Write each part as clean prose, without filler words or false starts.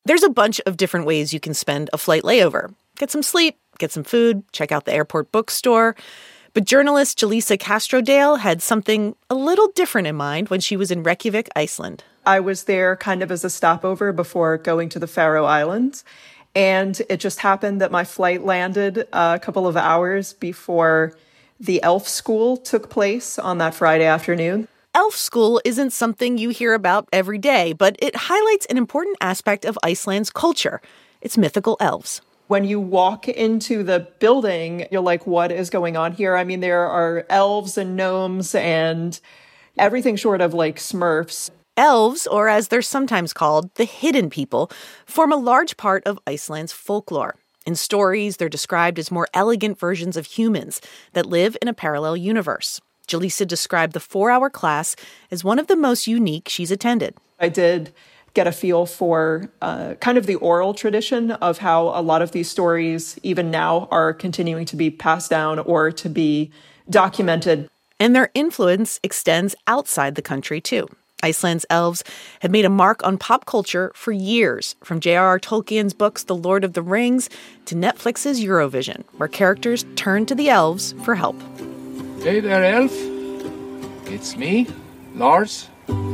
There's a bunch of different ways you can spend a flight layover. Get some sleep, get some food, check out the airport bookstore. But journalist Jaleesa Castrodale had something a little different in mind when she was in Reykjavik, Iceland. I was there kind of as a stopover before going to the Faroe Islands. And it just happened that my flight landed a couple of hours before the Elf School took place on that Friday afternoon. Elf School isn't something you hear about every day, but it highlights an important aspect of Iceland's culture, its mythical elves. When you walk into the building, you're like, what is going on here? I mean, there are elves and gnomes and everything short of like Smurfs. Elves, or as they're sometimes called, the hidden people, form a large part of Iceland's folklore. In stories, they're described as more elegant versions of humans that live in a parallel universe. Jaleesa described the 4-hour class as one of the most unique she's attended. I did get a feel for kind of the oral tradition of how a lot of these stories, even now, are continuing to be passed down or to be documented. And their influence extends outside the country, too. Iceland's elves have made a mark on pop culture for years, from J.R.R. Tolkien's books The Lord of the Rings to Netflix's Eurovision, where characters turn to the elves for help. Hey there, elf. It's me, Lars.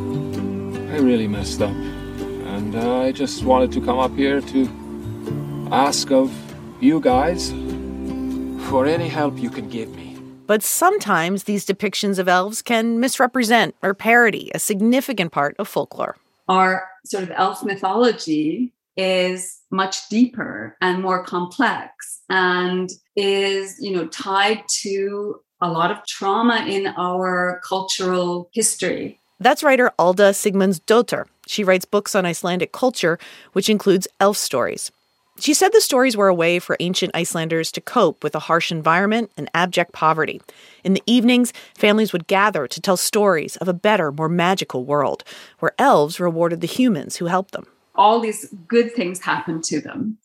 I really messed up. And I just wanted to come up here to ask of you guys for any help you can give me. But sometimes these depictions of elves can misrepresent or parody a significant part of folklore. Our sort of elf mythology is much deeper and more complex and is, tied to a lot of trauma in our cultural history. That's writer Alda Sigmundsdóttir. She writes books on Icelandic culture, which includes elf stories. She said the stories were a way for ancient Icelanders to cope with a harsh environment and abject poverty. In the evenings, families would gather to tell stories of a better, more magical world, where elves rewarded the humans who helped them. All these good things happened to them.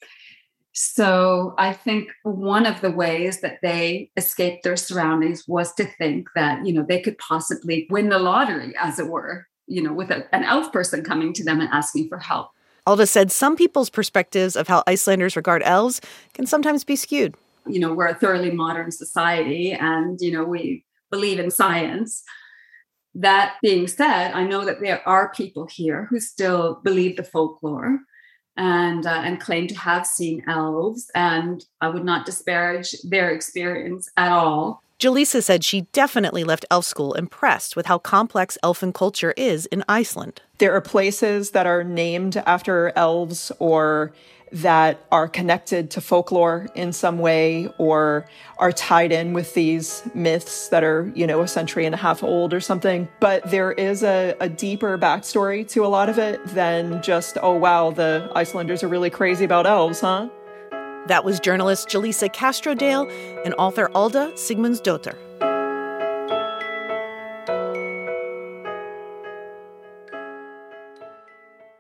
So I think one of the ways that they escaped their surroundings was to think that, they could possibly win the lottery, as it were, with an elf person coming to them and asking for help. Alda said some people's perspectives of how Icelanders regard elves can sometimes be skewed. We're a thoroughly modern society and, we believe in science. That being said, I know that there are people here who still believe the folklore and claim to have seen elves, and I would not disparage their experience at all. Jaleesa said she definitely left elf school impressed with how complex elfin culture is in Iceland. There are places that are named after elves or that are connected to folklore in some way or are tied in with these myths that are, a century and a half old or something. But there is a deeper backstory to a lot of it than just, oh, wow, the Icelanders are really crazy about elves, huh? That was journalist Jaleesa Castrodale and author Alda Sigmundsdóttir.